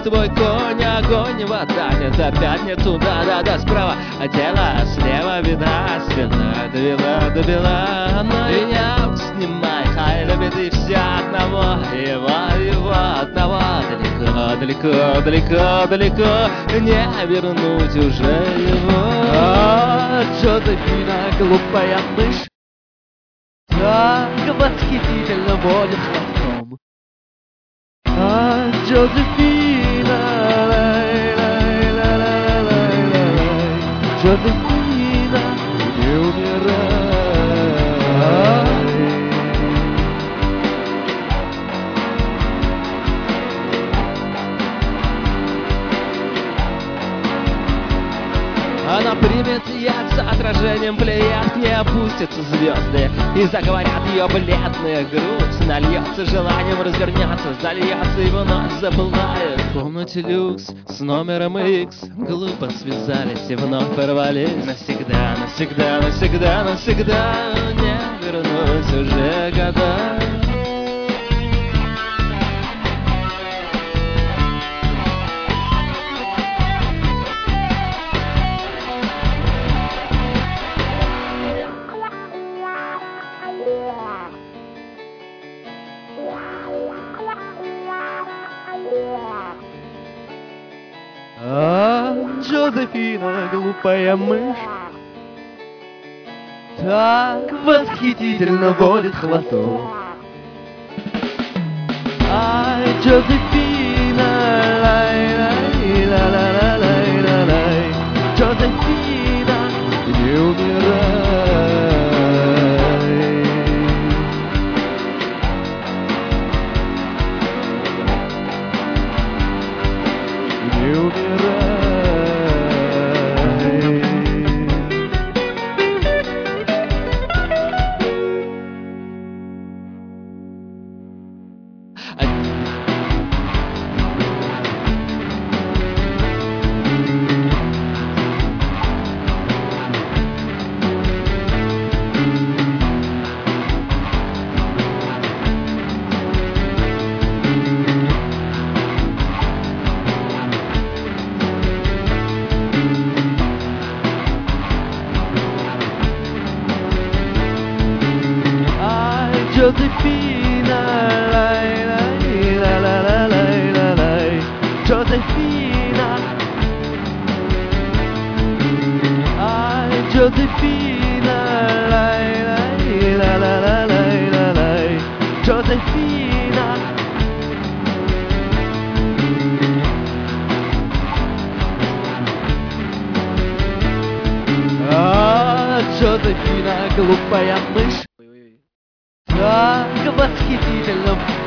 твой конь, огонь, вода, нет, опять не туда, да-да, справа, а тело слева, вина, спина, довела, но меня снимай, хай любит и вся одного, его одного, далеко, не вернуть уже его. Джозефина, глупая мышь, так восхитительно водит хвостом. Джозефина, Джозефина, не умирай. Она примет яд с отражением плеяд, к ней опустятся звезды и заговорят ее бледная грудь. Нальется желанием, развернется, зальется и вновь заплывает. В комнате люкс с номером X глупо связались и вновь порвались. Навсегда не вернуть уже года. Джозефина, глупая мышь, так восхитительно водит хвостом. Джозефина, лай-лай-ла-ла-ла-лай-ла-лай, Джозефина, не умирай. Не умирай. Josefina, la-la-la-la-la-la-la, Josefina, Josefina, la-la-la-la-la-la, Josefina. Josefina, глупая мышь, так восхитительно